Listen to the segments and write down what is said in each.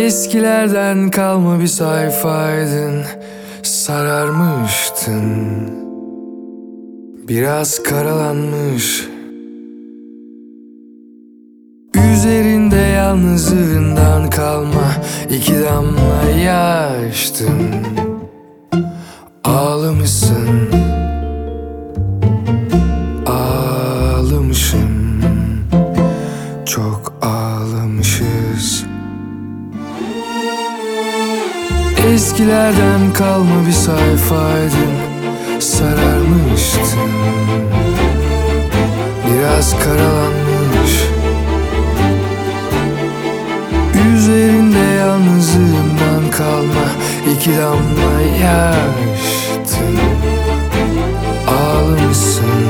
Eskilerden kalma bir sayfaydın, sararmıştın. Biraz karalanmış, üzerinde yalnızlığından kalma iki damla yaştın. Ağlamışsın, ağlamışım, çok ağlamışız. Eskilerden kalma bir sayfaydın, sararmıştın. Biraz karalanmış, üzerinde yalnızlığından kalma iki damla yaştın. Ağlamışsın,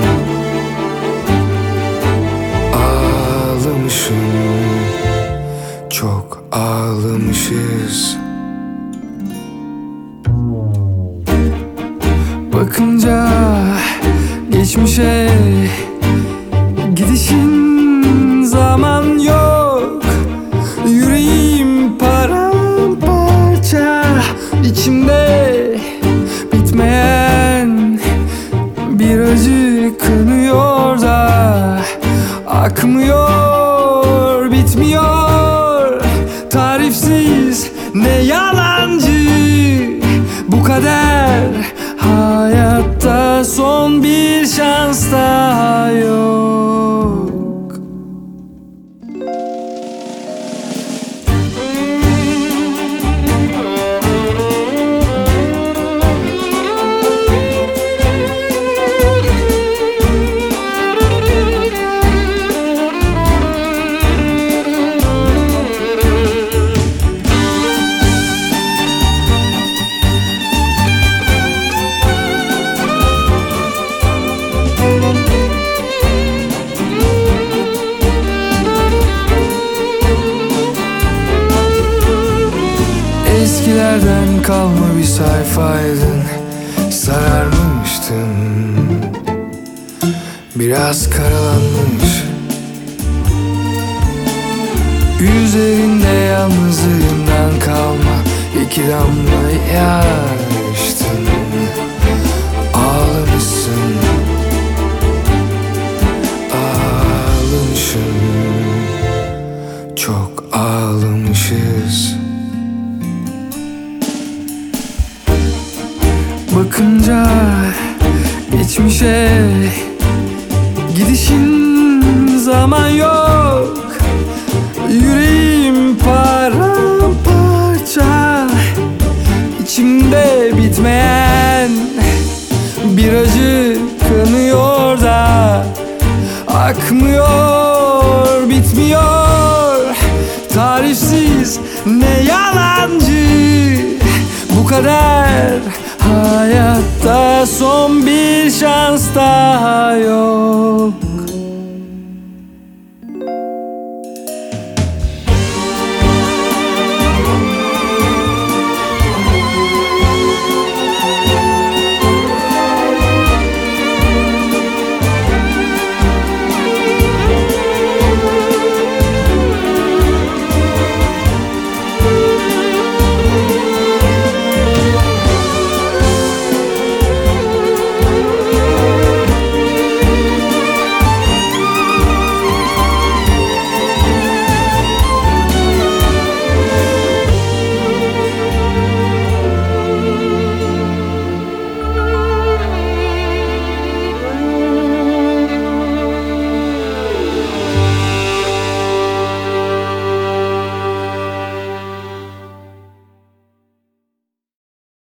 ağlamışım, çok ağlamışız. Bakınca geçmişe gidişin zaman yok. Yüreğim paramparça, içimde bitmeyen bir acı kanıyor da akmıyor, bitmiyor. Tarifsiz ne yalancı bu kader. Hayatta son bir şans daha yok. Eskilerden kalma bir sayfaydın, sararmıştın. Biraz karalanmış, üzerinde yalnızlığından kalma iki damla yaştın. Ağlamışsın, ağlamışım, çok ağlamışız. Bakınca geçmişe gidişin zaman yok. Yüreğim paramparça, içimde bitmeyen bir acı kanıyor da akmıyor, bitmiyor. Tarifsiz ne yalancı bu kader. Hayatta son bir şans daha yok.